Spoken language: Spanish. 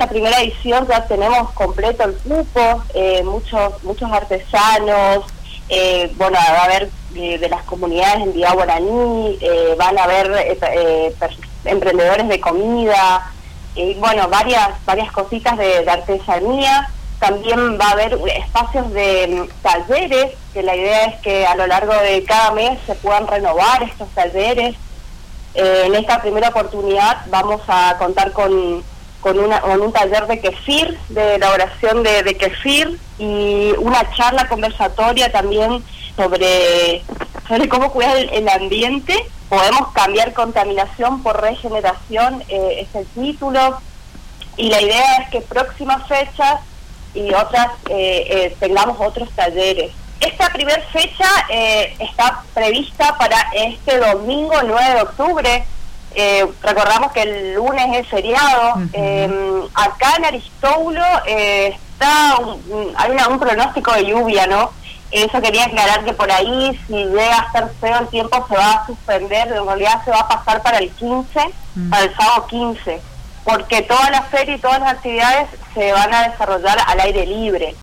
esta primera edición ya tenemos completo el cupo, muchos artesanos, bueno, va a haber de las comunidades en Día Guaraní, van a haber emprendedores de comida, bueno, varias cositas de artesanía. También va a haber espacios de talleres, que la idea es que a lo largo de cada mes se puedan renovar estos talleres. En esta primera oportunidad vamos a contar con un taller de kefir, de elaboración de kefir, y una charla conversatoria también sobre cómo cuidar el ambiente. Podemos cambiar contaminación por regeneración, es el título, y la idea es que próximas fechas y otras tengamos otros talleres. Esta primera fecha está prevista para este domingo 9 de octubre. Recordamos que el lunes es feriado. Acá en Aristóbulo hay un pronóstico de lluvia, ¿no? Eso quería aclarar, que por ahí, si llega a estar feo el tiempo, se va a suspender. En realidad se va a pasar para el 15, para el sábado 15, porque toda la feria y todas las actividades se van a desarrollar al aire libre.